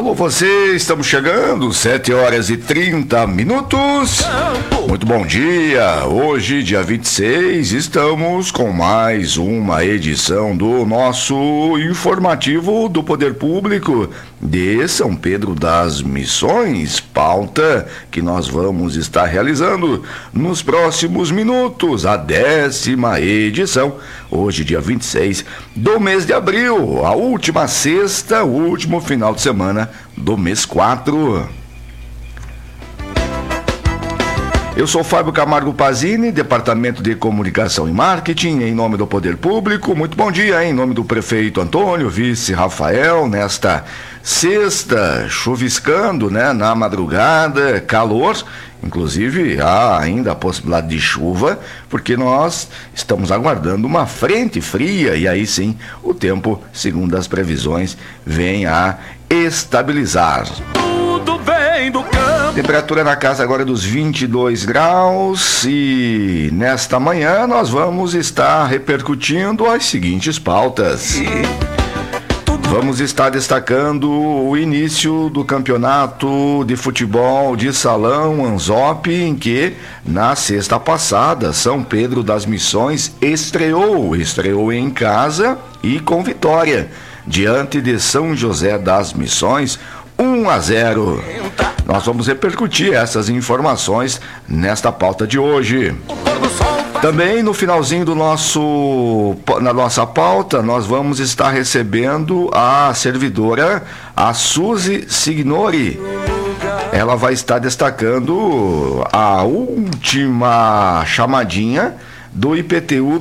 Alô você, estamos chegando, 7h30. Muito bom dia, hoje dia 26, estamos com mais uma edição do nosso informativo do Poder Público de São Pedro das Missões, pauta que nós vamos estar realizando nos próximos minutos, a 10ª edição, hoje dia 26 do mês de abril, a última sexta, o último final de semana do mês 4. Eu sou Fábio Camargo Pazini, Departamento de Comunicação e Marketing, em nome do Poder Público. Muito bom dia, em nome do prefeito Antônio, vice Rafael, nesta sexta, chuviscando, né, na madrugada, calor, inclusive há ainda a possibilidade de chuva, porque nós estamos aguardando uma frente fria e aí sim o tempo, segundo as previsões, vem a estabilizar. Tudo vem do campo. Temperatura na casa agora é dos 22 graus e nesta manhã nós vamos estar repercutindo as seguintes pautas. Vamos estar destacando o início do campeonato de futebol de salão Anzop, em que na sexta passada São Pedro das Missões estreou em casa e com vitória diante de São José das Missões, 1-0. Nós vamos repercutir essas informações nesta pauta de hoje. Também no finalzinho na nossa pauta, nós vamos estar recebendo a servidora, a Suzy Signori. Ela vai estar destacando a última chamadinha do IPTU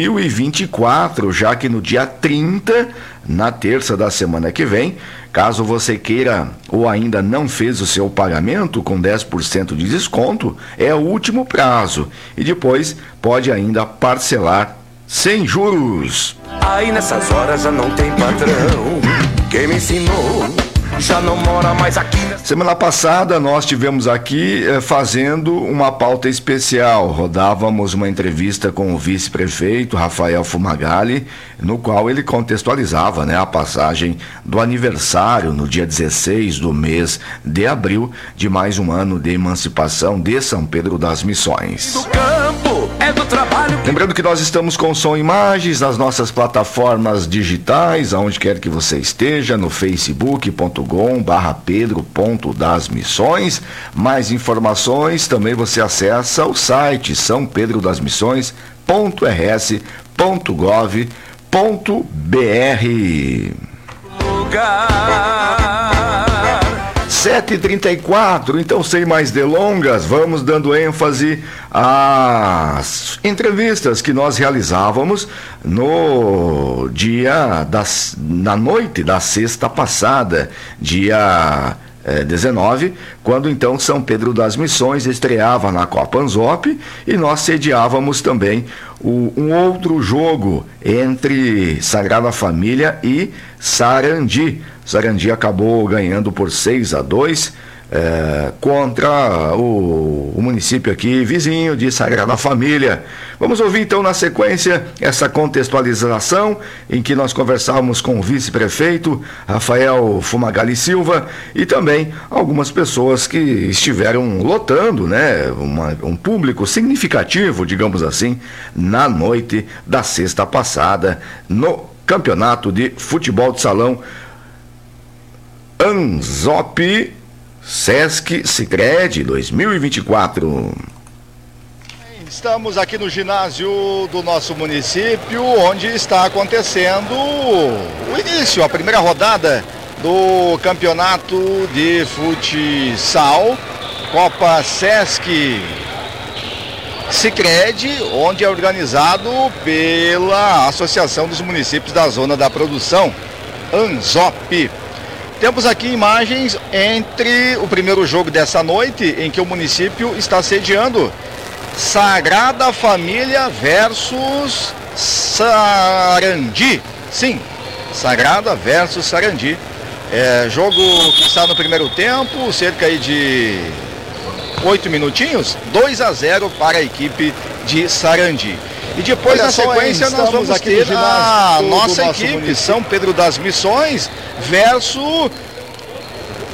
2024, já que no dia 30, na terça da semana que vem, caso você queira ou ainda não fez o seu pagamento com 10% de desconto, é o último prazo e depois pode ainda parcelar sem juros. Aí nessas horas já não tem patrão, quem me ensinou já não mora mais aqui. Semana passada nós tivemos aqui fazendo uma pauta especial, rodávamos uma entrevista com o vice-prefeito Rafael Fumagalli, no qual ele contextualizava, né, a passagem do aniversário no dia 16 do mês de abril de mais um ano de emancipação de São Pedro das Missões. Do campo, é do trabalho. Lembrando que nós estamos com som e imagens nas nossas plataformas digitais, aonde quer que você esteja, no facebook.com/pedro.dasmissões. Mais informações também você acessa o site saopedroDasmissões.rs.gov.br. 7h34, então sem mais delongas, vamos dando ênfase às entrevistas que nós realizávamos na noite da sexta passada, dia 19, quando então São Pedro das Missões estreava na Copa Anzop e nós sediávamos também um outro jogo entre Sagrada Família e Sarandi. Sarandi acabou ganhando por 6-2 contra o município aqui vizinho de Sagrada Família. Vamos ouvir então na sequência essa contextualização em que nós conversávamos com o vice-prefeito Rafael Fumagalli Silva e também algumas pessoas que estiveram lotando, né, um público significativo, digamos assim, na noite da sexta passada no campeonato de futebol de salão Anzop Sesc Sicredi 2024. Estamos aqui no ginásio do nosso município, onde está acontecendo o início, a primeira rodada do campeonato de futsal, Copa Sesc Sicredi, onde é organizado pela Associação dos Municípios da Zona da Produção, Anzop. Temos aqui imagens entre o primeiro jogo dessa noite, em que o município está sediando Sagrada Família versus Sarandi. Sim, Sagrada versus Sarandi. Jogo que está no primeiro tempo, cerca aí de 8 minutinhos, 2-0 para a equipe de Sarandi. E depois, na sequência, nós vamos aqui ter a nossa equipe, São Pedro das Missões, versus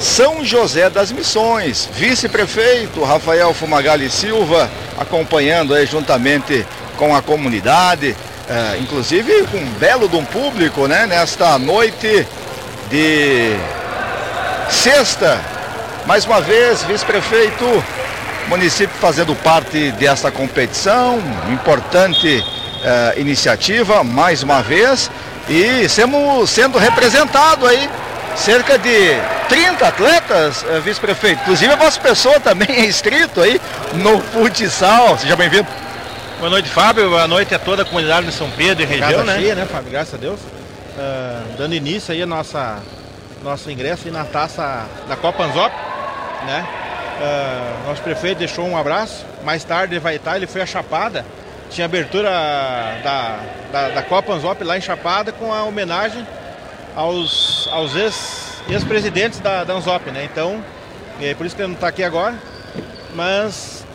São José das Missões. Vice-prefeito Rafael Fumagalli Silva acompanhando aí juntamente com a comunidade, inclusive com um belo de um público, né, nesta noite de sexta. Mais uma vez, vice-prefeito, município fazendo parte desta competição, importante iniciativa, mais uma vez, e sendo representado aí, cerca de 30 atletas, vice-prefeito. Inclusive a vossa pessoa também é inscrito aí no futsal. Seja bem-vindo. Boa noite, Fábio. Boa noite a toda a comunidade de São Pedro e região, Casa né? cheia, né, Fábio? Graças a Deus. Dando início aí a nosso ingresso aí na taça da Copa Anzop, né? Nosso prefeito deixou um abraço. Mais tarde ele vai estar, ele foi a Chapada. Tinha abertura da Copa Anzop lá em Chapada com a homenagem aos ex-presidentes da Anzop, né? Então, por isso que ele não está aqui agora, mas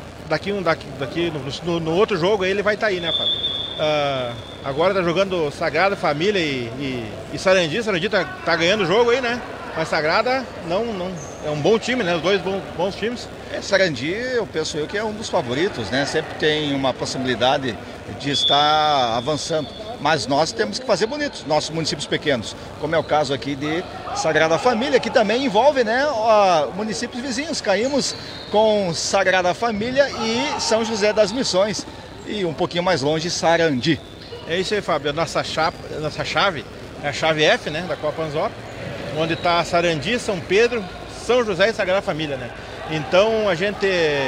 no outro jogo ele vai estar aí, né, Fábio? Agora tá jogando Sagrada, Família e Sarandi. Sarandi tá ganhando o jogo aí, né? Mas Sagrada não é um bom time, né? Os dois bons times. Sarandi, eu penso que é um dos favoritos, né? Sempre tem uma possibilidade de estar avançando. Mas nós temos que fazer bonitos, nossos municípios pequenos, como é o caso aqui de Sagrada Família, que também envolve, né, municípios vizinhos. Caímos com Sagrada Família e São José das Missões, e um pouquinho mais longe, Sarandi. É isso aí, Fábio. A nossa chave é a chave F, né, da Copa Anzop, onde está Sarandi, São Pedro, São José e Sagrada Família, né? Então a gente...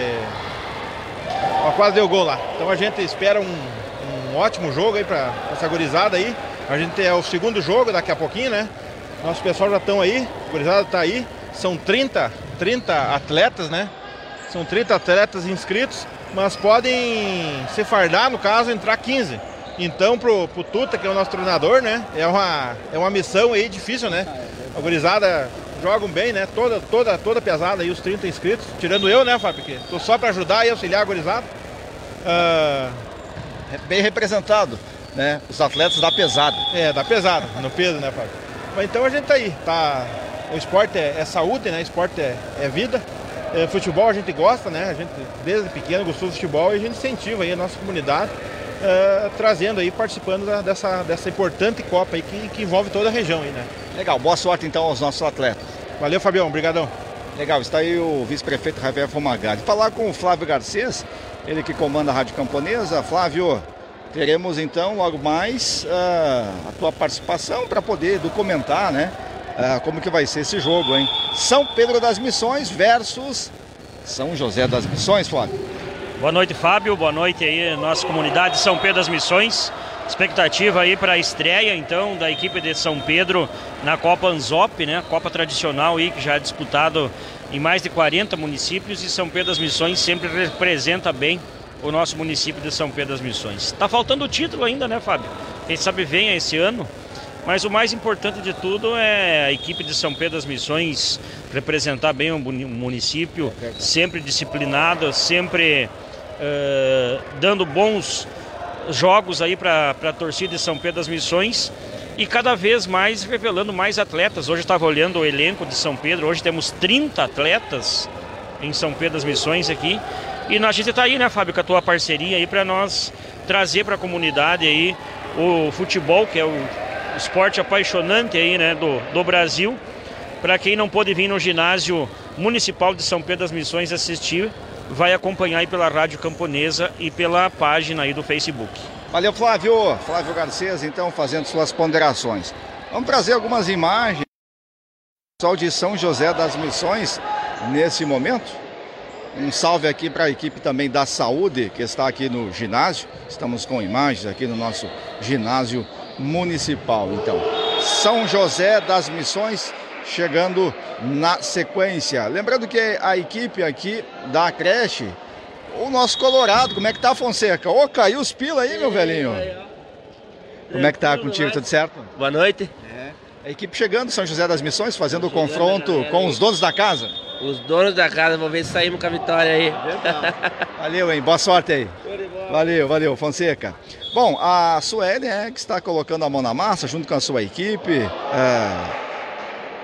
quase deu gol lá. Então a gente espera um ótimo jogo aí para essa gurizada aí. A gente é o segundo jogo daqui a pouquinho, né? Nosso pessoal já estão aí, a gurizada está aí. São 30 atletas, né? São 30 atletas inscritos, mas podem se fardar, no caso, entrar 15. Então pro Tuta, que é o nosso treinador, né? É uma missão aí difícil, né? A gurizada jogam bem, né? Toda pesada aí, os 30 inscritos. Tirando eu, né, Fábio? Porque tô só para ajudar e auxiliar a gurizada. Bem representado, né? Os atletas da pesada. Da pesada, no peso, né, Fábio? Mas então a gente tá aí, o esporte é saúde, né? Esporte é vida. Futebol a gente gosta, né? A gente desde pequeno gostou do futebol e a gente incentiva aí a nossa comunidade, trazendo aí, participando dessa importante Copa aí que envolve toda a região aí, né? Legal, boa sorte então aos nossos atletas. Valeu, Fabião, obrigadão. Legal, está aí o vice-prefeito Rafael Fumagalli. Falar com o Flávio Garcês, ele que comanda a Rádio Camponesa. Flávio, teremos então logo mais a tua participação para poder documentar, né? Como que vai ser esse jogo, hein? São Pedro das Missões versus São José das Missões, Flávio. Boa noite, Fábio. Boa noite aí, nossa comunidade de São Pedro das Missões. Expectativa aí para a estreia, então, da equipe de São Pedro na Copa Anzop, né? Copa tradicional aí, que já é disputado em mais de 40 municípios, e São Pedro das Missões sempre representa bem o nosso município de São Pedro das Missões. Tá faltando o título ainda, né, Fábio? Quem sabe venha esse ano, mas o mais importante de tudo é a equipe de São Pedro das Missões representar bem o município, sempre disciplinado, sempre dando bons jogos aí para a torcida de São Pedro das Missões, e cada vez mais revelando mais atletas. Hoje eu estava olhando o elenco de São Pedro, hoje temos 30 atletas em São Pedro das Missões aqui, e a gente está aí, né, Fábio, com a tua parceria aí para nós trazer para a comunidade aí o futebol, que é o esporte apaixonante aí, né, do Brasil. Para quem não pôde vir no ginásio municipal de São Pedro das Missões assistir, vai acompanhar aí pela Rádio Camponesa e pela página aí do Facebook. Valeu, Flávio. Flávio Garcês, então, fazendo suas ponderações. Vamos trazer algumas imagens do pessoal de São José das Missões nesse momento. Um salve aqui para a equipe também da saúde, que está aqui no ginásio. Estamos com imagens aqui no nosso ginásio municipal. Então, São José das Missões chegando na sequência. Lembrando que a equipe aqui da creche, o nosso Colorado, como é que tá, Fonseca? Ô, caiu os pila aí, meu velhinho. Como é que tá contigo, tudo certo? Boa noite. A equipe chegando, São José das Missões, fazendo o confronto com os donos da casa. Os donos da casa, vamos ver se saímos com a vitória aí. Valeu, hein? Boa sorte aí. Valeu, Fonseca. Bom, a Sueli que está colocando a mão na massa junto com a sua equipe.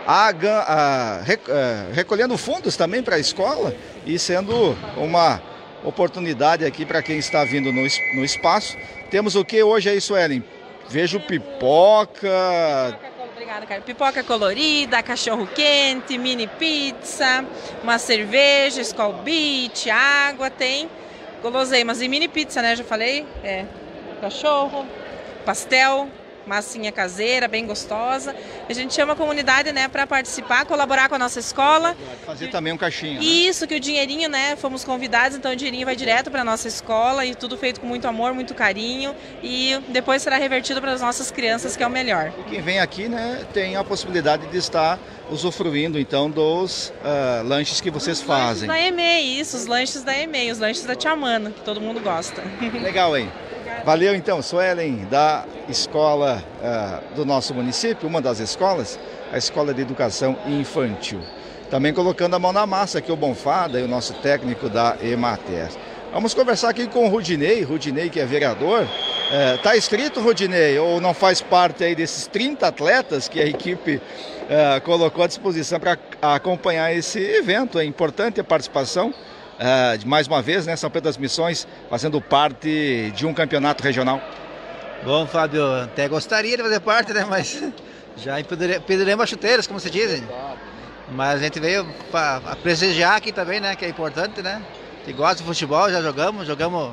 recolhendo fundos também para a escola e sendo uma oportunidade aqui para quem está vindo no espaço. Temos o que hoje aí, Suelen? Vejo pipoca. Obrigada, cara. Pipoca colorida, cachorro quente, mini pizza, uma cerveja, Skol Beach, água, tem guloseimas e mini pizza, né? Já falei? Cachorro, pastel, massinha caseira, bem gostosa. A gente chama a comunidade, né, para participar, colaborar com a nossa escola. Fazer também um caixinha. Isso, né? Que o dinheirinho, né, fomos convidados, então o dinheirinho vai direto para a nossa escola e tudo feito com muito amor, muito carinho e depois será revertido para as nossas crianças, que é o melhor. E quem vem aqui, né, tem a possibilidade de estar usufruindo, então, dos lanches que vocês fazem. Os lanches da EMEI, isso, os lanches da EMEI, os lanches da Tia Mana, que todo mundo gosta. Legal, hein? Valeu então, Suelen, da escola do nosso município, uma das escolas, a Escola de Educação Infantil. Também colocando a mão na massa aqui o Bonfada e o nosso técnico da Emater. Vamos conversar aqui com o Rudinei que é vereador. Tá inscrito, Rudinei, ou não faz parte aí desses 30 atletas que a equipe colocou à disposição para acompanhar esse evento? É importante a participação. Mais uma vez, né, São Pedro das Missões fazendo parte de um campeonato regional. Bom, Fábio, até gostaria de fazer parte, né, mas já pediremos as chuteiras, como se dizem. Mas a gente veio para prestigiar aqui também, né, que é importante, né. Que gosta de futebol, já jogamos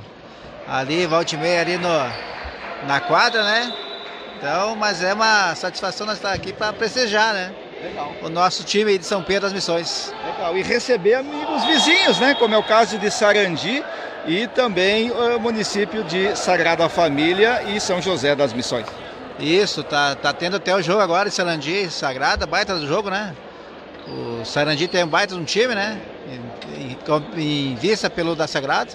ali, volta e meia ali na quadra, né. Então, mas é uma satisfação nós estar aqui para prestigiar, né. Legal. O nosso time de São Pedro das Missões. Legal, e receber amigos vizinhos, né? Como é o caso de Sarandi e também o município de Sagrada Família e São José das Missões. Isso, tá tendo até o jogo agora de Sarandi e Sagrada, baita do jogo, né? O Sarandi tem um baita de um time, né? Em vista pelo da Sagrada.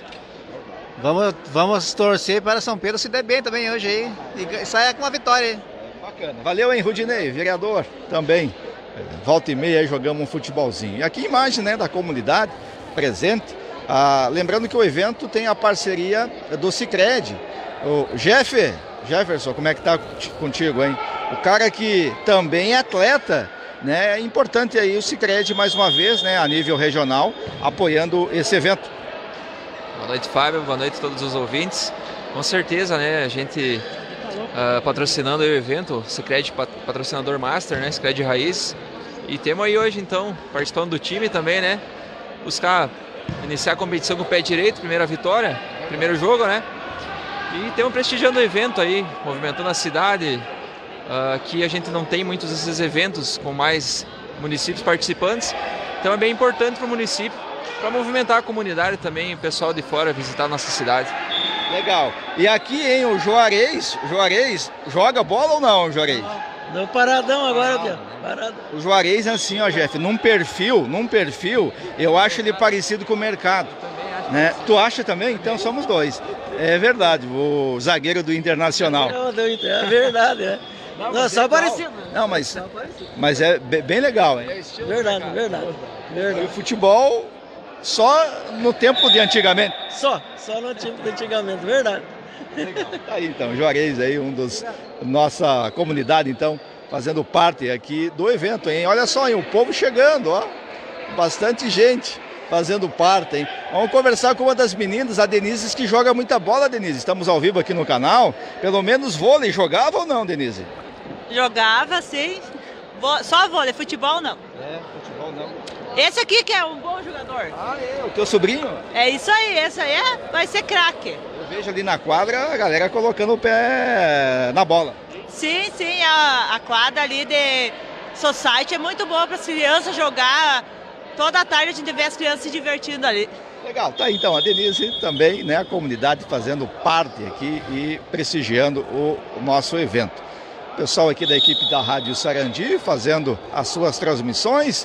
Vamos torcer para São Pedro se der bem também hoje aí e sair com uma vitória aí. Bacana. Valeu, hein, Rudinei, vereador também. Volta e meia aí jogamos um futebolzinho. E aqui imagem, né, da comunidade presente. Lembrando que o evento tem a parceria do Sicredi. O Jefferson, como é que tá contigo, hein? O cara que também é atleta, né? É importante aí o Sicredi mais uma vez, né, a nível regional, apoiando esse evento. Boa noite, Fábio. Boa noite a todos os ouvintes. Com certeza, né, a gente patrocinando o evento, Sicredi patrocinador master, né, Sicredi Raiz. E temos aí hoje, então, participando do time também, né, buscar iniciar a competição com o pé direito, primeira vitória, primeiro jogo, né. E temos prestigiando o evento aí, movimentando a cidade. Aqui a gente não tem muitos desses eventos com mais municípios participantes. Então é bem importante para o município, para movimentar a comunidade também, o pessoal de fora visitar a nossa cidade. Legal. E aqui, hein, o Juarez joga bola ou não, Juarez? Não, paradão agora, Pia. Paradão. O Juarez, assim, ó, Jeff, num perfil, eu acho ele parecido com o Mercado. Né? Tu acha também? Então somos dois. É verdade, o zagueiro do Internacional. É verdade, é. Não, só parecido. Não, mas é bem legal, hein? Verdade. E o futebol só no tempo de antigamente? Só no tempo de antigamente, verdade. Tá aí então, Juarez aí, um dos nossa comunidade então, fazendo parte aqui do evento, hein? Olha só, hein, o povo chegando, ó. Bastante gente fazendo parte, hein? Vamos conversar com uma das meninas, a Denise, que joga muita bola, Denise. Estamos ao vivo aqui no canal. Pelo menos vôlei, jogava ou não, Denise? Jogava, sim. Só vôlei, futebol não. Futebol não. Esse aqui que é um bom jogador. O teu sobrinho? É isso aí, esse aí vai ser craque. Eu vejo ali na quadra a galera colocando o pé na bola. Sim, a quadra ali de society é muito boa para as crianças jogar. Toda tarde a gente vê as crianças se divertindo ali. Legal, tá aí então a Denise também, né, a comunidade fazendo parte aqui e prestigiando o nosso evento. O pessoal aqui da equipe da Rádio Sarandi fazendo as suas transmissões.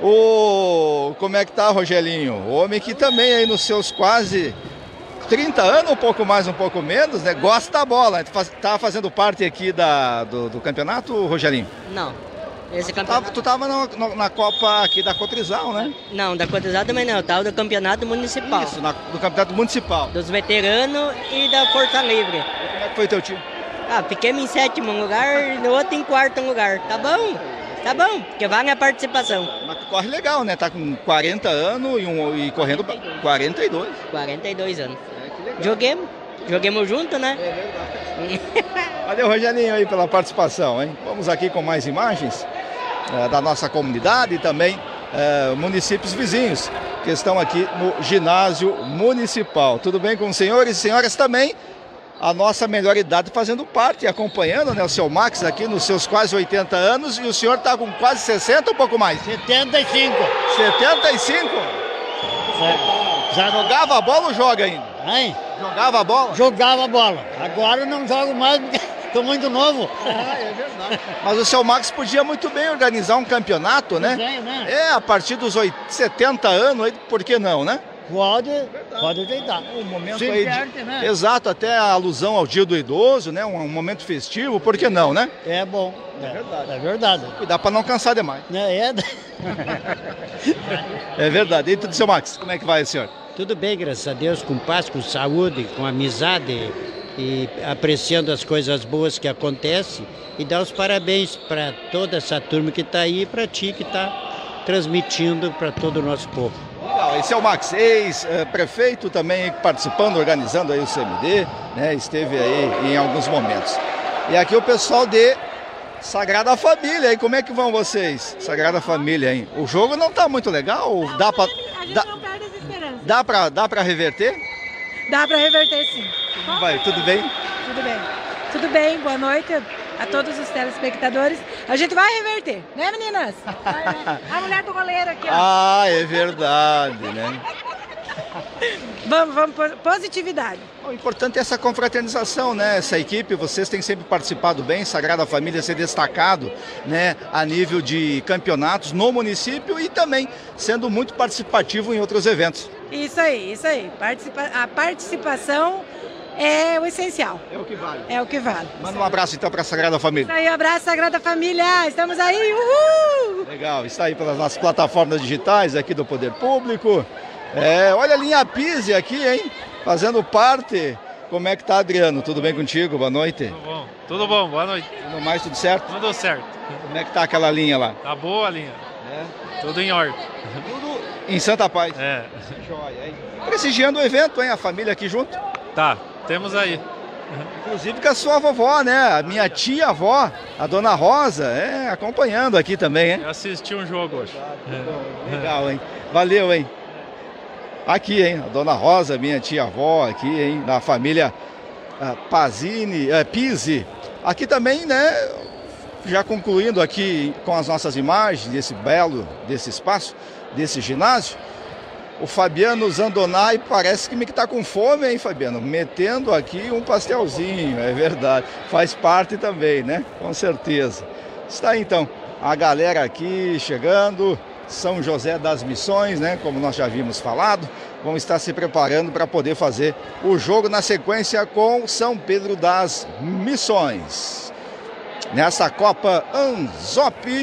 Como é que tá, Rogelinho? O homem que também aí nos seus quase 30 anos, um pouco mais, um pouco menos, né, gosta da bola. Tá fazendo parte aqui do campeonato, Rogelinho? Não. Esse campeonato... Tu tava na Copa aqui da Cotrizal, né? Não, da Cotrizal também não, eu tava do campeonato municipal. Isso, do campeonato municipal. Dos veteranos e da Força Livre. E como é que foi teu time? Fiquemos em 7º lugar e no outro em 4º lugar, tá bom? Tá bom, porque vale a participação. Mas tu corre legal, né? Tá com 40 anos e correndo 42. 42 anos. Joguemos junto, né? Valeu, Rogerinho, aí pela participação, hein? Vamos aqui com mais imagens da nossa comunidade e também municípios vizinhos que estão aqui no ginásio municipal. Tudo bem com os senhores e senhoras também? A nossa melhor idade fazendo parte e acompanhando, né? O seu Max aqui nos seus quase 80 anos e o senhor está com quase 60 ou um pouco mais? 75. 75? Já jogava a bola ou joga ainda? Hein? Jogava a bola? Jogava a bola. Agora não jogo mais porque estou muito novo. É verdade. Mas o seu Max podia muito bem organizar um campeonato, né? Né? A partir dos 70 anos, aí, por que não, né? Pode ajeitar. Um momento Sim, aí né? Exato, até a alusão ao dia do idoso, né? Um momento festivo, por que não, né? É bom. verdade. É verdade. Cuidar para não cansar demais. É verdade. E tudo, seu Max, como é que vai, senhor? Tudo bem, graças a Deus, com paz, com saúde, com amizade e apreciando as coisas boas que acontecem e dar os parabéns para toda essa turma que está aí e para ti que está transmitindo para todo o nosso povo. Legal, esse é o Max, ex-prefeito também participando, organizando aí o CMD, né? Esteve aí em alguns momentos. E aqui o pessoal de Sagrada Família, aí como é que vão vocês? Sagrada Família, hein? O jogo não tá muito legal? Dá pra... Dá pra reverter? Dá pra reverter, sim. Como vai? Tudo bem? Tudo bem. Tudo bem, boa noite a todos os telespectadores. A gente vai reverter, né, meninas? A mulher do goleiro aqui, ó. Ah, é verdade, né? Vamos, positividade. O importante é essa confraternização, né? Essa equipe, vocês têm sempre participado bem, Sagrada Família ser destacado, né? A nível de campeonatos no município e também sendo muito participativo em outros eventos. Isso aí. A participação é o essencial. É o que vale. É o que vale. Manda um abraço então para a Sagrada Família. Isso aí, abraço Sagrada Família. Estamos aí, uhul! Legal, está aí pelas nossas plataformas digitais aqui do Poder Público. Olha a linha Pise aqui, hein? Fazendo parte. Como é que tá, Adriano? Tudo bem contigo? Boa noite. Tudo bom, boa noite. Tudo mais, tudo certo? Tudo certo. Como é que tá aquela linha lá? Tá boa a linha. Tudo em ordem. Tudo em Santa Paz. Joia, hein? Prestigiando o evento, hein? A família aqui junto. Tá, temos aí. Inclusive com a sua vovó, né? A minha tia-avó, a dona Rosa, acompanhando aqui também, hein? Eu assisti um jogo hoje. Legal, hein? Valeu, hein? Aqui, hein? A dona Rosa, minha tia-avó aqui, hein? Da família Pise. Aqui também, né? Já concluindo aqui com as nossas imagens desse espaço, desse ginásio. O Fabiano Zandonai parece que está com fome, hein, Fabiano? Metendo aqui um pastelzinho, é verdade. Faz parte também, né? Com certeza. Está aí, então, a galera aqui chegando. São José das Missões, né? Como nós já havíamos falado. Vão estar se preparando para poder fazer o jogo na sequência com São Pedro das Missões. Nessa Copa Anzop.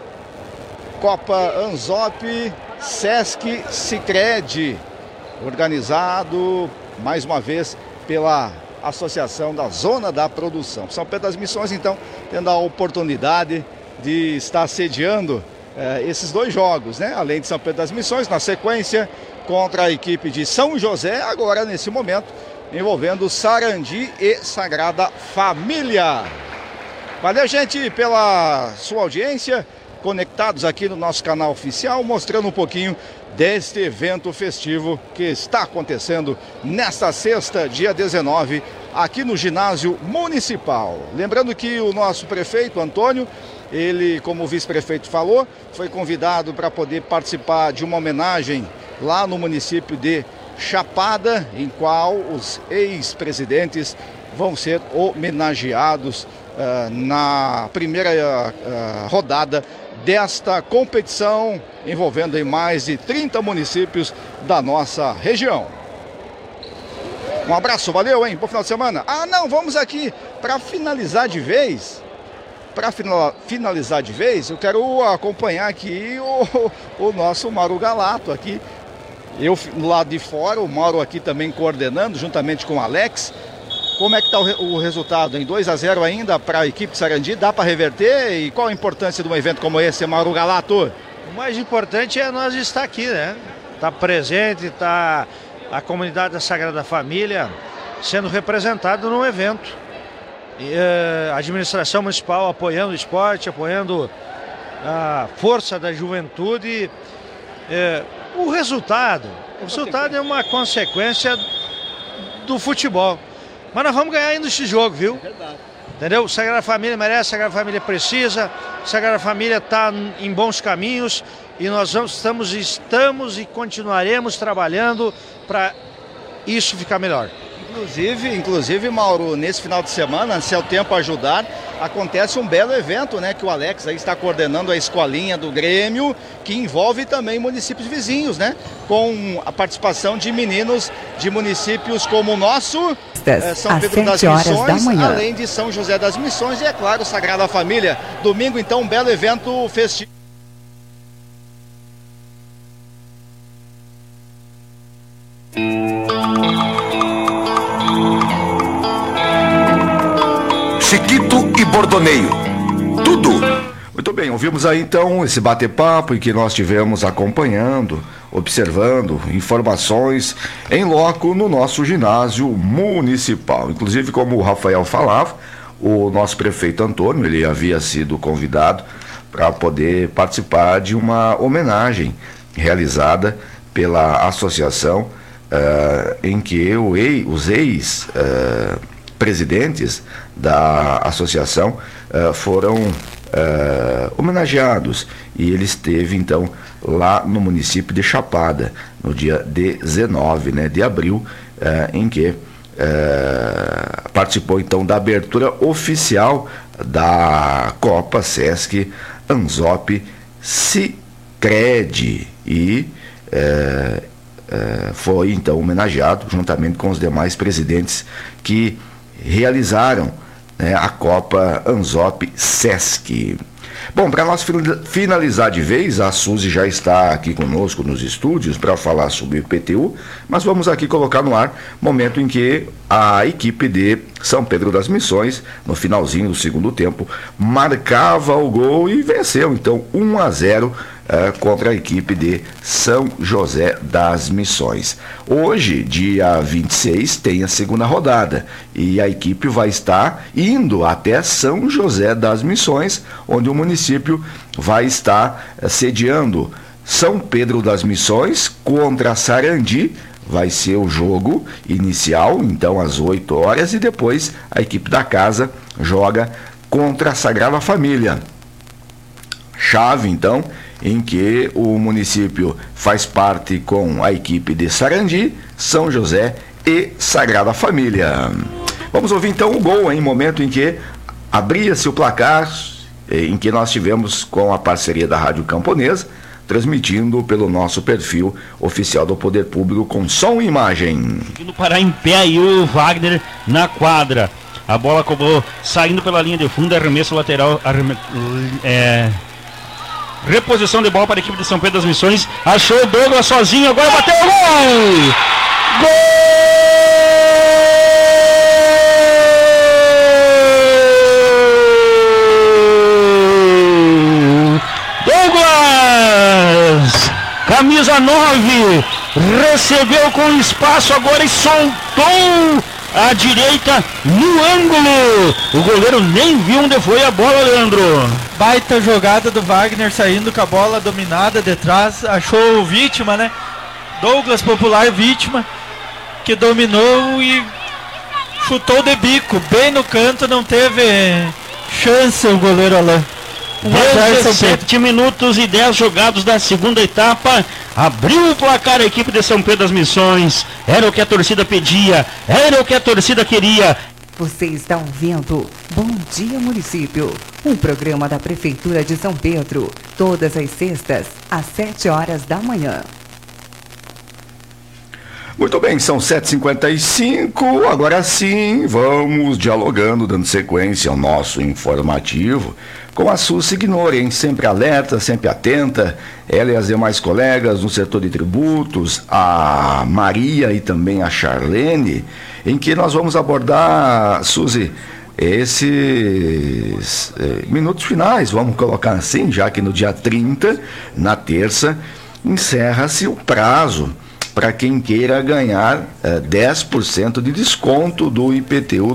Sesc Sicredi, organizado mais uma vez pela Associação da Zona da Produção. São Pedro das Missões, então, tendo a oportunidade de estar sediando esses dois jogos, né? Além de São Pedro das Missões, na sequência, contra a equipe de São José, agora nesse momento, envolvendo Sarandi e Sagrada Família. Valeu, gente, pela sua audiência. Conectados aqui no nosso canal oficial, mostrando um pouquinho deste evento festivo que está acontecendo nesta sexta, dia 19, aqui no ginásio municipal. Lembrando que o nosso prefeito, Antônio, ele, como o vice-prefeito falou, foi convidado para poder participar de uma homenagem lá no município de Chapada, em qual os ex-presidentes vão ser homenageados na primeira rodada desta competição, envolvendo em mais de 30 municípios da nossa região. Um abraço, valeu, hein? Bom final de semana. Vamos aqui para finalizar de vez. Para finalizar de vez, eu quero acompanhar aqui o nosso Mauro Galato aqui. Eu lá de fora, o Mauro aqui também coordenando, juntamente com o Alex. Como é que está o resultado? Em 2-0 ainda para a equipe de Sarandi, dá para reverter? E qual a importância de um evento como esse, Mauro Galato? O mais importante é nós estar aqui, né? Estar presente, estar a comunidade da Sagrada Família sendo representada no evento. E, a administração municipal apoiando o esporte, apoiando a força da juventude. O resultado é uma consequência do futebol. Mas nós vamos ganhar ainda esse jogo, viu? Entendeu? Sagrada Família merece, Sagrada Família precisa, Sagrada Família está em bons caminhos e nós estamos e continuaremos trabalhando para isso ficar melhor. Inclusive, Mauro, nesse final de semana, se é o tempo ajudar, acontece um belo evento, né? Que o Alex aí está coordenando a escolinha do Grêmio, que envolve também municípios vizinhos, né? Com a participação de meninos de municípios como o nosso, São Pedro das Missões, além de São José das Missões e, é claro, Sagrada Família. Domingo, então, um belo evento festivo. Chiquito e Bordoneio. Tudo. Muito bem, ouvimos aí então esse bate-papo em que nós estivemos acompanhando, observando informações em loco no nosso ginásio municipal. Inclusive, como o Rafael falava, o nosso prefeito Antônio, ele havia sido convidado para poder participar de uma homenagem realizada pela associação em que os ex-presidentes da associação foram homenageados, e ele esteve então lá no município de Chapada no dia 19, né, de abril, em que participou então da abertura oficial da Copa Sesc Anzop Sicredi e foi então homenageado juntamente com os demais presidentes que realizaram, né, a Copa Anzop Sesc. Bom, para nós finalizar de vez, a Suzy já está aqui conosco nos estúdios para falar sobre o PTU, mas vamos aqui colocar no ar momento em que a equipe de São Pedro das Missões, no finalzinho do segundo tempo, marcava o gol e venceu, então 1-0 contra a equipe de São José das Missões. Hoje, dia 26, tem a segunda rodada e a equipe vai estar indo até São José das Missões, onde o município vai estar sediando São Pedro das Missões contra Sarandi. Vai ser o jogo inicial, então às 8 horas, e depois a equipe da casa joga contra a Sagrada Família. Chave, então, em que o município faz parte com a equipe de Sarandi, São José e Sagrada Família. Vamos ouvir então o gol, em momento em que abria-se o placar, em que nós tivemos com a parceria da Rádio Camponesa, transmitindo pelo nosso perfil oficial do Poder Público com som e imagem. Indo parar em pé aí o Wagner na quadra. A bola acabou saindo pela linha de fundo, arremesso lateral, reposição de bola para a equipe de São Pedro das Missões. Achou o Douglas sozinho, agora bateu o gol! Gol! Douglas! Camisa 9, recebeu com espaço agora e soltou à direita no ângulo. O goleiro nem viu onde foi a bola, Leandro. Baita jogada do Wagner saindo com a bola dominada de trás. Achou vítima, né? Douglas, popular vítima, que dominou e chutou de bico, bem no canto, não teve chance o goleiro Alain. 17 minutos e 10 jogados da segunda etapa. Abriu o placar a equipe de São Pedro das Missões. Era o que a torcida pedia, era o que a torcida queria. Você está ouvindo Bom Dia Município, um programa da Prefeitura de São Pedro, todas as sextas, às 7 horas da manhã. Muito bem, são 7h55, agora sim, vamos dialogando, dando sequência ao nosso informativo com a Suzy Gnori, sempre alerta, sempre atenta, ela e as demais colegas no setor de tributos, a Maria e também a Charlene, em que nós vamos abordar, Suzy, esses minutos finais, vamos colocar assim, já que no dia 30, na terça, encerra-se o prazo para quem queira ganhar 10% de desconto do IPTU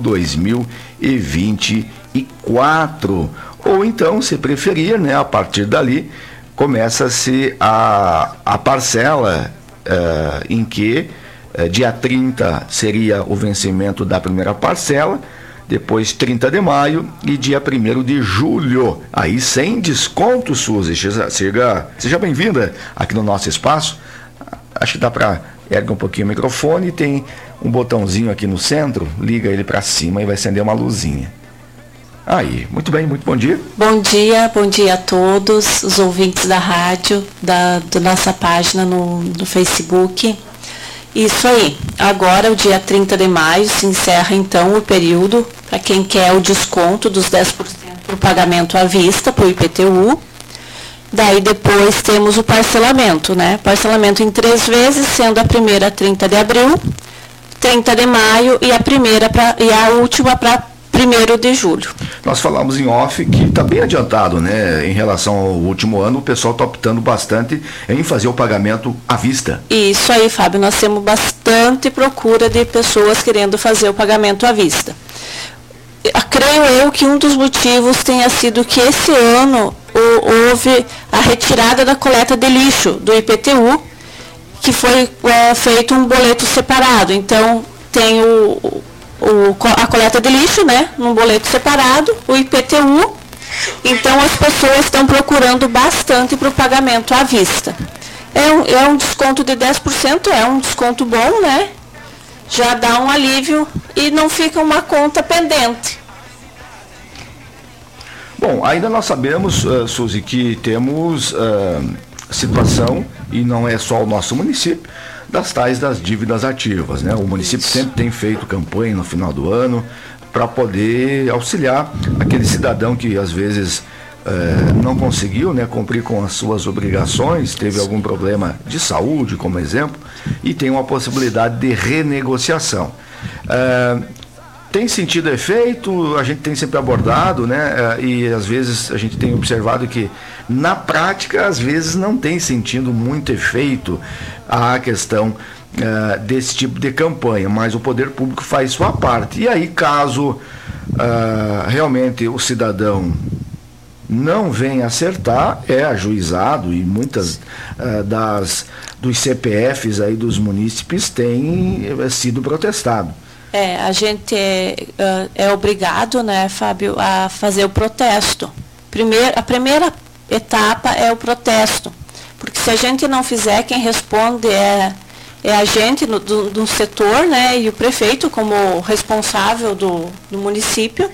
2024. Ou então, se preferir, né, a partir dali, começa-se a parcela em que dia 30 seria o vencimento da primeira parcela, depois 30 de maio e dia 1º de julho. Aí sem desconto, Suzy. Seja bem-vinda aqui no nosso espaço. Acho que dá para erguer um pouquinho o microfone, tem um botãozinho aqui no centro, liga ele para cima e vai acender uma luzinha. Aí, muito bem, muito bom dia. Bom dia a todos os ouvintes da rádio, da nossa página no Facebook. Isso aí, agora o dia 30 de maio se encerra então o período para quem quer o desconto dos 10% para o pagamento à vista, para o IPTU. Daí depois temos o parcelamento, né? Parcelamento em 3 vezes, sendo a primeira 30 de abril, 30 de maio e a última para 1º de julho. Nós falamos em off que está bem adiantado, né? Em relação ao último ano, o pessoal está optando bastante em fazer o pagamento à vista. Isso aí, Fábio, nós temos bastante procura de pessoas querendo fazer o pagamento à vista. Creio eu que um dos motivos tenha sido que esse ano houve a retirada da coleta de lixo do IPTU, que foi feito um boleto separado. Então, tem a coleta de lixo, né, num boleto separado, o IPTU. Então, as pessoas estão procurando bastante para o pagamento à vista. É um desconto de 10%, é um desconto bom, né? Já dá um alívio e não fica uma conta pendente. Bom, ainda nós sabemos, Suzy, que temos situação, e não é só o nosso município, das dívidas ativas, né? O município sempre tem feito campanha no final do ano para poder auxiliar aquele cidadão que às vezes não conseguiu, né, cumprir com as suas obrigações, teve algum problema de saúde, como exemplo, e tem uma possibilidade de renegociação. Tem sentido efeito, a gente tem sempre abordado, né? E às vezes a gente tem observado que na prática às vezes não tem sentido muito efeito a questão desse tipo de campanha, mas o poder público faz sua parte. E aí, caso realmente o cidadão não venha acertar, é ajuizado, e muitas dos CPFs aí dos munícipes têm sido protestado. A gente é obrigado, né, Fábio, a fazer o protesto. A primeira etapa é o protesto, porque se a gente não fizer, quem responde é a gente do setor, né, e o prefeito como responsável do município.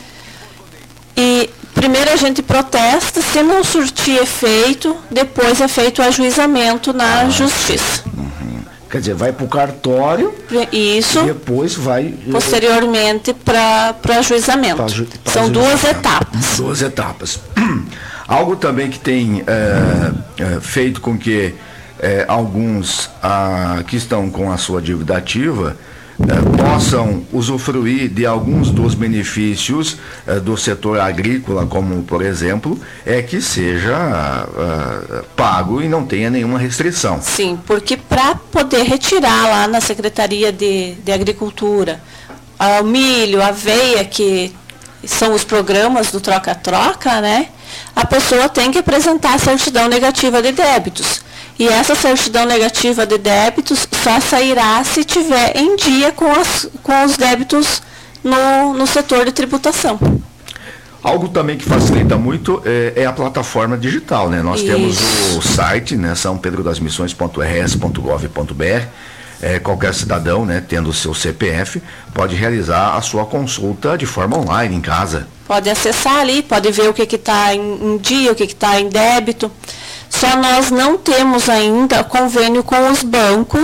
E primeiro a gente protesta, se não surtir efeito, depois é feito o ajuizamento na justiça. Quer dizer, vai para o cartório. Isso. E depois vai posteriormente para ajuizamento. São 2 etapas. 2 etapas. Algo também que tem feito com que alguns que estão com a sua dívida ativa possam usufruir de alguns dos benefícios do setor agrícola, como por exemplo, que seja pago e não tenha nenhuma restrição. Sim, porque para poder retirar lá na Secretaria de Agricultura o milho, a aveia, que são os programas do troca-troca, né? A pessoa tem que apresentar a certidão negativa de débitos. E essa certidão negativa de débitos só sairá se tiver em dia com os débitos no setor de tributação. Algo também que facilita muito é a plataforma digital, né? Nós temos o site, né, saopedrodasmissões.rs.gov.br. Qualquer cidadão, né, tendo o seu CPF, pode realizar a sua consulta de forma online, em casa. Pode acessar ali, pode ver o que está em dia, o que está em débito. Só nós não temos ainda convênio com os bancos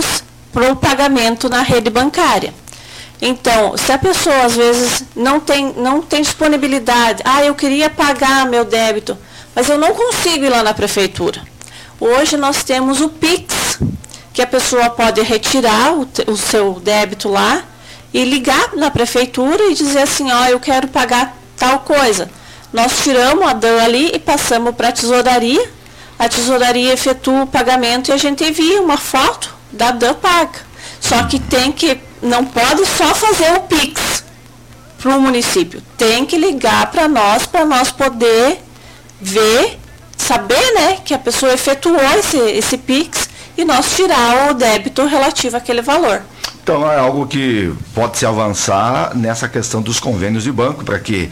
para o pagamento na rede bancária. Então, se a pessoa às vezes não tem disponibilidade, eu queria pagar meu débito, mas eu não consigo ir lá na prefeitura. Hoje nós temos o Pix, que a pessoa pode retirar o seu débito lá e ligar na prefeitura e dizer assim, eu quero pagar tal coisa. Nós tiramos a DAN ali e passamos para a tesouraria efetua o pagamento e a gente envia uma foto da DAN paga. Só que não pode só fazer o Pix para o município, tem que ligar para nós poder ver, saber, né, que a pessoa efetuou esse Pix e nós tirar o débito relativo àquele valor. Então é algo que pode se avançar nessa questão dos convênios de banco, para que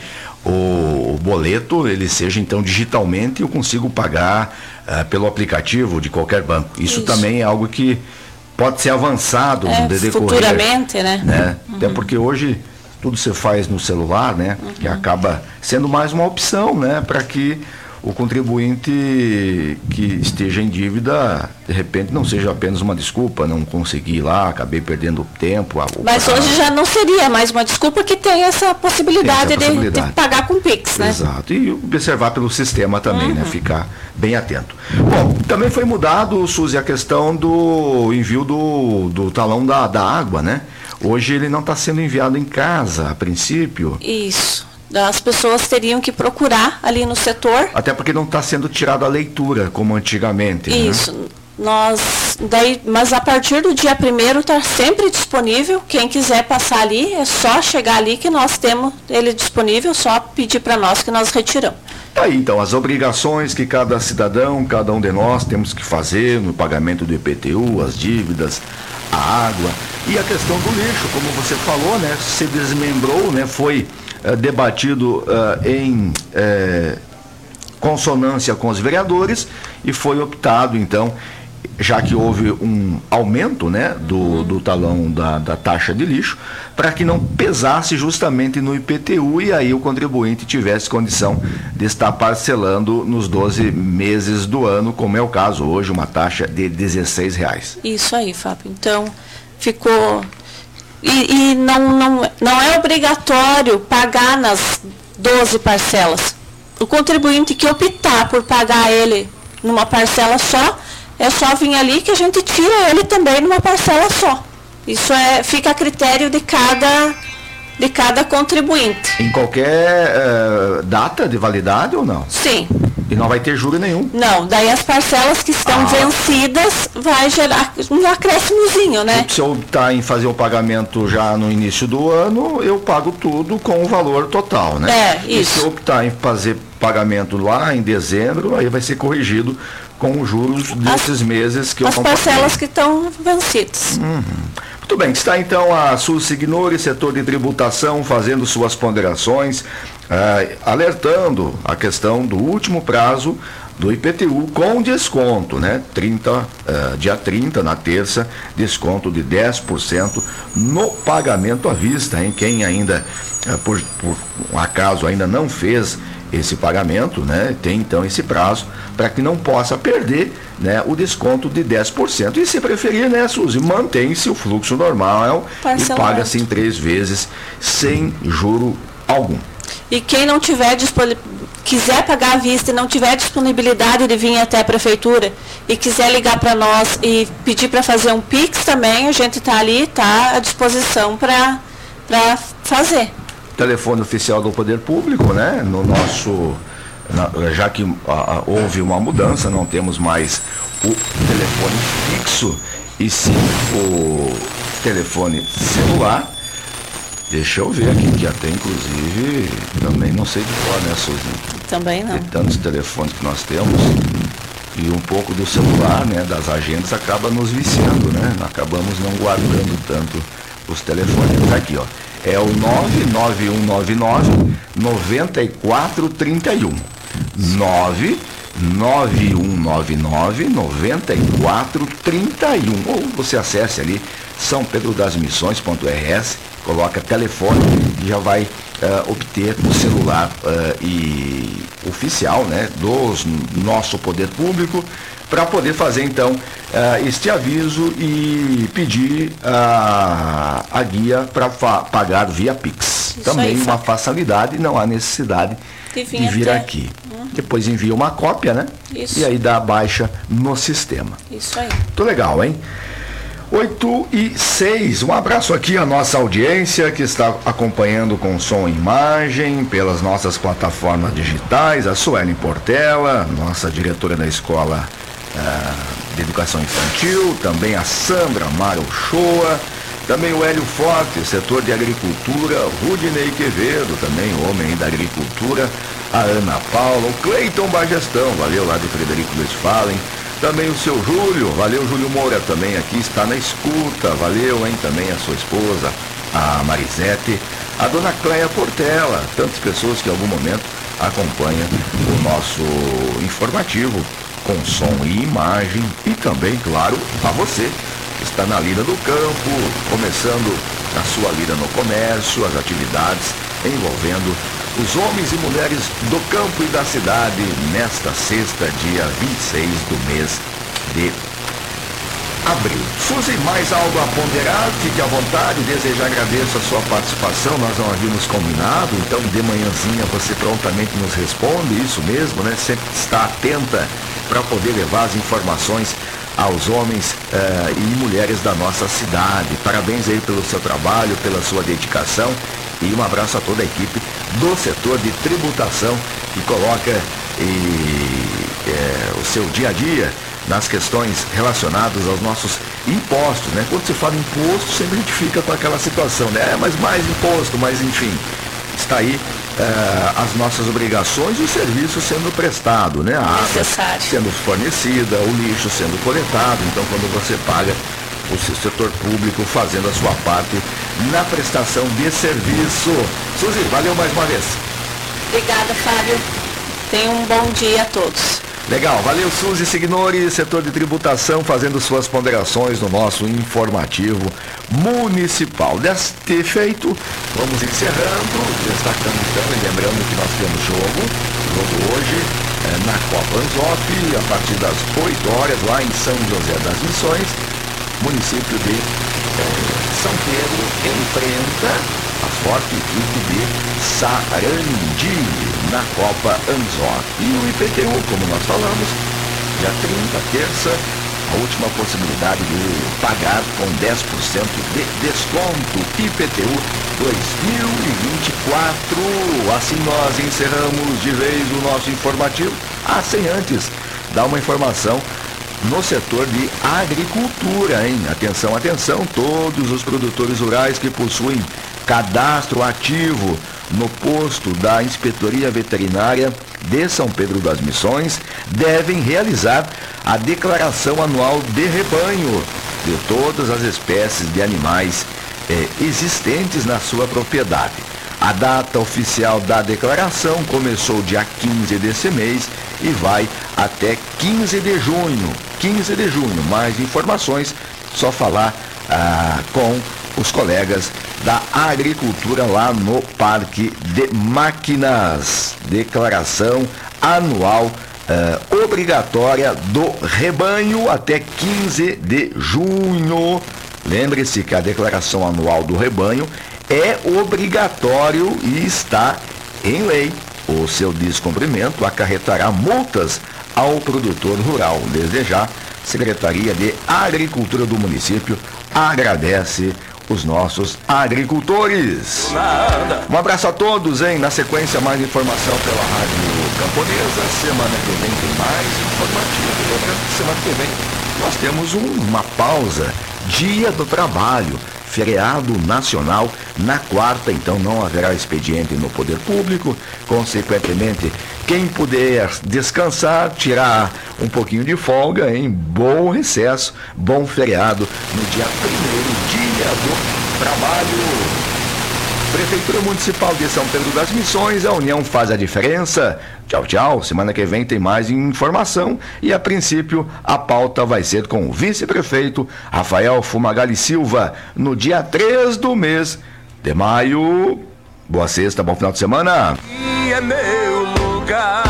o boleto ele seja então digitalmente e eu consigo pagar pelo aplicativo de qualquer banco. Isso também é algo que pode ser avançado no decorrer. Futuramente, né? Até porque hoje tudo você faz no celular, né? Que acaba sendo mais uma opção, né? Para que o contribuinte que esteja em dívida, de repente, não seja apenas uma desculpa, não consegui ir lá, acabei perdendo tempo. Mas hoje já não seria mais uma desculpa, que tem essa possibilidade, de pagar com Pix, né? Exato, e observar pelo sistema também, né? Ficar bem atento. Bom, também foi mudado, Suzy, a questão do envio do talão da água, né? Hoje ele não está sendo enviado em casa, a princípio. Isso. As pessoas teriam que procurar ali no setor. Até porque não está sendo tirada a leitura, como antigamente. Isso. Né? Mas a partir do dia 1º está sempre disponível. Quem quiser passar ali, é só chegar ali que nós temos ele disponível, só pedir para nós que nós retiramos. Aí, então, as obrigações que cada cidadão, cada um de nós temos que fazer no pagamento do IPTU, as dívidas, a água e a questão do lixo, como você falou, né? Se desmembrou, né? Foi debatido em consonância com os vereadores e foi optado, então, já que houve um aumento, né, do talão da taxa de lixo, para que não pesasse justamente no IPTU e aí o contribuinte tivesse condição de estar parcelando nos 12 meses do ano, como é o caso hoje, uma taxa de R$16. Isso aí, Fábio. Então, ficou... E não é obrigatório pagar nas 12 parcelas. O contribuinte que optar por pagar ele numa parcela só, é só vir ali que a gente tira ele também numa parcela só. Isso fica a critério de cada contribuinte. Em qualquer data de validade ou não? Sim. E não vai ter juro nenhum? Não, daí as parcelas que estão vencidas vai gerar um acréscimozinho, né? Se eu optar em fazer o pagamento já no início do ano, eu pago tudo com o valor total, né? Isso. E se eu optar em fazer pagamento lá em dezembro, aí vai ser corrigido com os juros desses meses que eu compartilho. As parcelas que estão vencidas. Muito bem, está então a Suzy Ignori, setor de tributação, fazendo suas ponderações, alertando a questão do último prazo do IPTU com desconto, né? Dia 30, na terça, desconto de 10% no pagamento à vista, hein? Quem ainda, por um acaso, ainda não fez esse pagamento, né? Tem então esse prazo para que não possa perder, né, o desconto de 10%. E se preferir, né, Suzy, mantém-se o fluxo normal e paga-se em 3 vezes sem juro algum. E quem não tiver quiser pagar à vista e não tiver disponibilidade de vir até a prefeitura e quiser ligar para nós e pedir para fazer um Pix também, a gente está ali, está à disposição para fazer. Telefone oficial do Poder Público, né? No nosso, já que houve uma mudança, não temos mais o telefone fixo e sim o telefone celular. Deixa eu ver aqui, que até inclusive também não sei de qual, né, Suzy? Também não. De tantos telefones que nós temos e um pouco do celular, né, das agendas acaba nos viciando, né? Acabamos não guardando tanto os telefones. Aqui, ó. É o 99199-9431. 99199-9431. Ou você acesse ali sãopedrodasmissões.rs, coloca telefone e já vai obter o celular e oficial, né, do nosso poder público, para poder fazer então este aviso e pedir a guia para pagar via Pix. Isso também aí, uma facilidade, não há necessidade de vir aqui. Depois envia uma cópia, né? Isso. E aí dá a baixa no sistema. Isso aí. Muito legal, hein? 8h06, um abraço aqui à nossa audiência que está acompanhando com som e imagem pelas nossas plataformas digitais, a Suelen Portela, nossa diretora da Escola de Educação Infantil, também a Sandra Mara Uchoa, também o Hélio Forte, setor de agricultura, Rudinei Quevedo, também homem da agricultura, a Ana Paula, o Cleiton Bagestão, valeu, lá do Frederico Westphalen. Também o seu Júlio, valeu Júlio Moura, também aqui está na escuta, valeu, hein, também a sua esposa, a Marisete, a dona Cléia Portela, tantas pessoas que em algum momento acompanham o nosso informativo com som e imagem, e também, claro, a você que está na lida do campo, começando a sua lida no comércio, as atividades envolvendo os homens e mulheres do campo e da cidade nesta sexta, dia 26 do mês de abril. Suzy, mais algo a ponderar? Fique à vontade, desejo agradeço a sua participação, nós não havíamos combinado, então de manhãzinha você prontamente nos responde, isso mesmo, né? Sempre está atenta para poder levar as informações aos homens e mulheres da nossa cidade. Parabéns aí pelo seu trabalho, pela sua dedicação. E um abraço a toda a equipe do setor de tributação que coloca o seu dia a dia nas questões relacionadas aos nossos impostos, né? Quando se fala imposto, sempre a gente fica com aquela situação, né? Mas mais imposto, mas enfim, está aí as nossas obrigações e o serviço sendo prestado, né? A água sendo fornecida, o lixo sendo coletado, então quando você paga, o setor público fazendo a sua parte na prestação de serviço. Suzy, valeu mais uma vez. Obrigada, Fábio. Tenha um bom dia a todos. Legal, valeu Suzy Signori, setor de tributação, fazendo suas ponderações no nosso informativo municipal. Deste feito, vamos encerrando, destacando então e lembrando que nós temos jogo hoje na Copa Anzop, a partir das 8 horas, lá em São José das Missões. Município de São Pedro enfrenta a forte equipe de Sarandi na Copa Anzop. E o IPTU, como nós falamos, dia 30, terça, a última possibilidade de pagar com 10% de desconto. IPTU 2024. Assim nós encerramos de vez o nosso informativo. Sem antes dar uma informação no setor de agricultura, hein? Atenção, atenção, todos os produtores rurais que possuem cadastro ativo no posto da Inspetoria Veterinária de São Pedro das Missões devem realizar a declaração anual de rebanho de todas as espécies de animais existentes na sua propriedade. A data oficial da declaração começou dia 15 desse mês e vai até 15 de junho. 15 de junho. Mais informações, só falar com os colegas da agricultura lá no Parque de Máquinas. Declaração anual obrigatória do rebanho até 15 de junho. Lembre-se que a declaração anual do rebanho é obrigatório e está em lei. O seu descumprimento acarretará multas ao produtor rural. Desde já, Secretaria de Agricultura do município agradece os nossos agricultores. Um abraço a todos, hein? Na sequência, mais informação pela Rádio Camponesa. Semana que vem tem mais informativo. Semana que vem nós temos uma pausa, Dia do Trabalho, feriado nacional na quarta, então não haverá expediente no poder público. Consequentemente, quem puder descansar, tirar um pouquinho de folga, em bom recesso, bom feriado no dia 1º, Dia do Trabalho. Prefeitura Municipal de São Pedro das Missões, a união faz a diferença. Tchau, tchau. Semana que vem tem mais informação e, a princípio, a pauta vai ser com o vice-prefeito Rafael Fumagalli Silva no dia 3 do mês de maio. Boa sexta, bom final de semana. E é meu lugar.